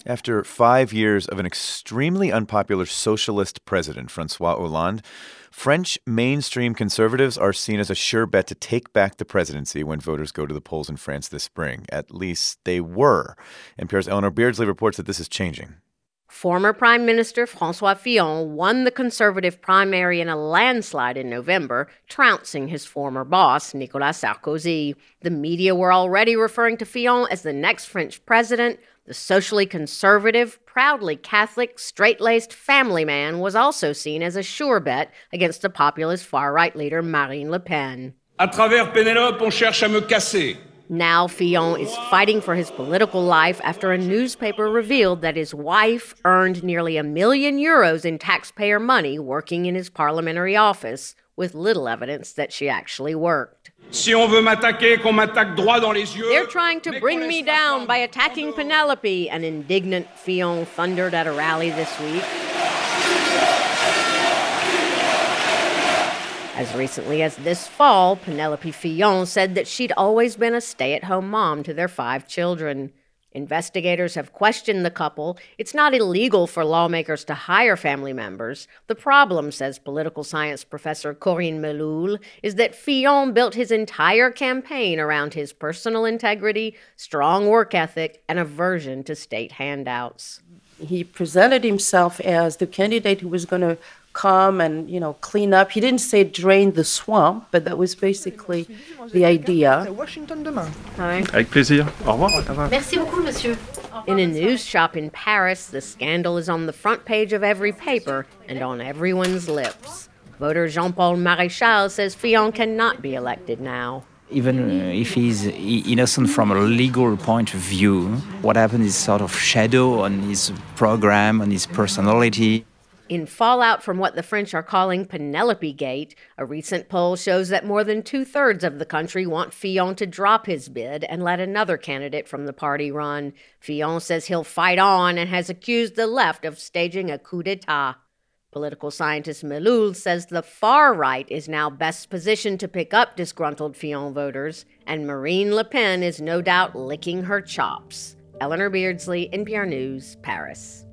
After 5 years of an extremely unpopular socialist president, Francois Hollande, French mainstream conservatives are seen as a sure bet to take back the presidency when voters go to the polls in France this spring. At least they were. NPR's Eleanor Beardsley reports that this is changing. Former Prime Minister François Fillon won the Conservative primary in a landslide in November, trouncing his former boss, Nicolas Sarkozy. The media were already referring to Fillon as the next French president. The socially conservative, proudly Catholic, straight-laced family man was also seen as a sure bet against the populist far-right leader Marine Le Pen. À travers Pénélope, on cherche à me casser. Now Fillon is fighting for his political life after a newspaper revealed that his wife earned nearly €1 million in taxpayer money working in his parliamentary office, with little evidence that she actually worked. Si on veut m'attaquer, qu'on m'attaque droit dans les yeux. They're trying to bring me down by attacking Penelope, an indignant Fillon thundered at a rally this week. As recently as this fall, Penelope Fillon said that she'd always been a stay-at-home mom to their 5 children. Investigators have questioned the couple. It's not illegal for lawmakers to hire family members. The problem, says political science professor Corinne Meloul, is that Fillon built his entire campaign around his personal integrity, strong work ethic, and aversion to state handouts. He presented himself as the candidate who was going to come and, clean up. He didn't say drain the swamp, but that was basically the idea. Hi. Avec plaisir. Au revoir. Merci beaucoup, monsieur. In a news shop in Paris, the scandal is on the front page of every paper and on everyone's lips. Voter Jean-Paul Maréchal says Fillon cannot be elected now. Even if he's innocent from a legal point of view, what happened is sort of shadow on his program, on his personality. In fallout from what the French are calling Penelope Gate, a recent poll shows that more than 2/3 of the country want Fillon to drop his bid and let another candidate from the party run. Fillon says he'll fight on and has accused the left of staging a coup d'etat. Political scientist Meloul says the far right is now best positioned to pick up disgruntled Fillon voters, and Marine Le Pen is no doubt licking her chops. Eleanor Beardsley, NPR News, Paris.